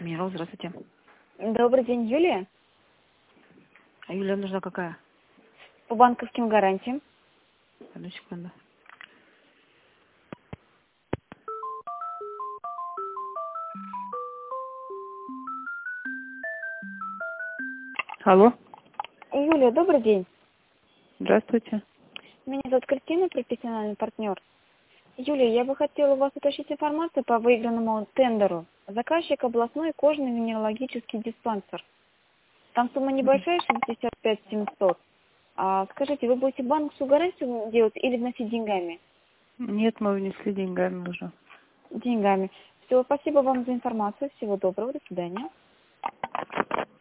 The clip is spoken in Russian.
Минерал, здравствуйте. Добрый день, Юлия. А Юлия нужна какая? По банковским гарантиям. Одну секунду. Алло, Юлия, добрый день. здравствуйте. Меня зовут Кристина, профессиональный партнер. Юлия, я бы хотела у вас уточнить информацию по выигранному тендеру. Заказчик областной кожно-венерологический диспансер. Там сумма небольшая, 65 700. Скажите, вы будете банковскую гарантию делать или вносить деньгами? Нет, мы внесли деньгами уже. Деньгами. Все, спасибо вам за информацию. Всего доброго, до свидания.